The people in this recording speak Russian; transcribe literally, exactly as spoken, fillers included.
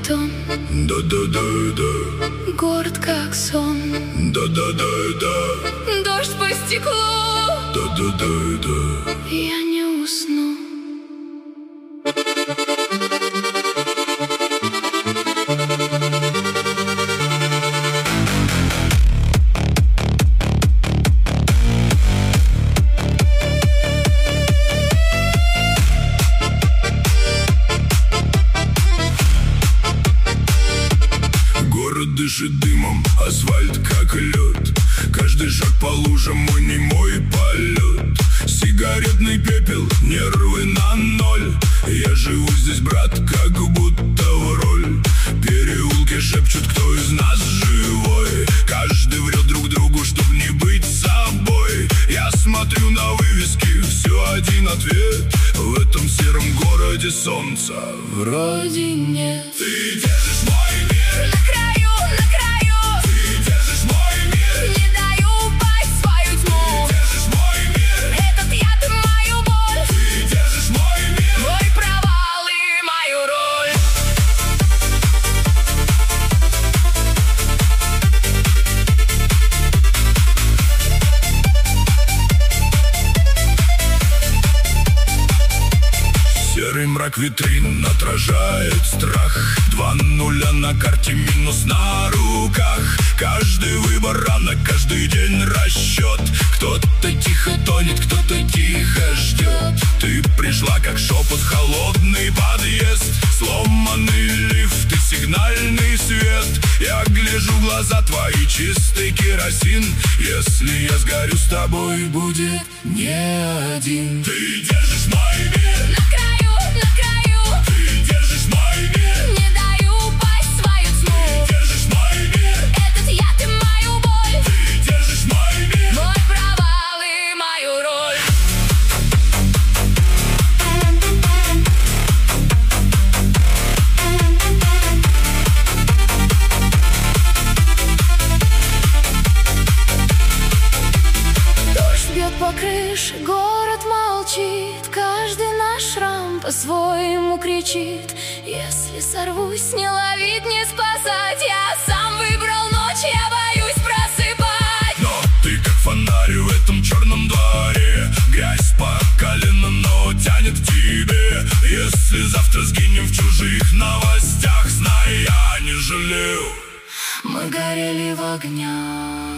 бетон. Да-да-да-да. Город как сон. Да-да-да-да. Дождь по стеклу. Да-да-да-да. Я не усну. Город дышит дымом, асфальт как лед. Каждый шаг по лужам, мой немой полет. Сигаретный пепел, нервы на ноль. Я живу здесь, брат, как будто в роль. Переулки шепчут, кто из нас живой. Каждый врет друг другу, чтоб не быть собой. Я смотрю на вывески, все один ответ. В этом сером городе солнца вроде нет. Ты держишь мой мир На краю, на краю. Ты держишь мой мир. Не даю упасть в свою тьму. Ты держишь мой мир. Этот яд и мою боль. Ты держишь мой мир. Мой провал и мою роль. Серый мрак витрин отражает страх. Два нуля на карте, минус на руках. Каждый выбор рано, каждый день расчет. Кто-то тихо тонет, кто-то тихо ждет. Ты пришла как шепот, холодный подъезд. Сломанный лифт и сигнальный свет. Я гляжу в глаза твои, чистый керосин. Если я сгорю, с тобой будет не один. Ты держишь мой мир. На краю, на краю. Ты держишь мой мир. Не даю упасть в свою тьму. Ты держишь мой мир. Этот яд и мою боль. Ты держишь мой мир. Мой провал и мою роль. Дождь бьет по крыше, город молчит. Каждый наш шрам по-своему кричит. Если сорвусь, не ловить, не спасать. Я сам выбрал ночь, я боюсь просыпать. Но ты как фонарь в этом черном дворе. Грязь по колено, но тянет к тебе. Если завтра сгинем в чужих новостях, знай, я не жалею. Мы горели в огнях.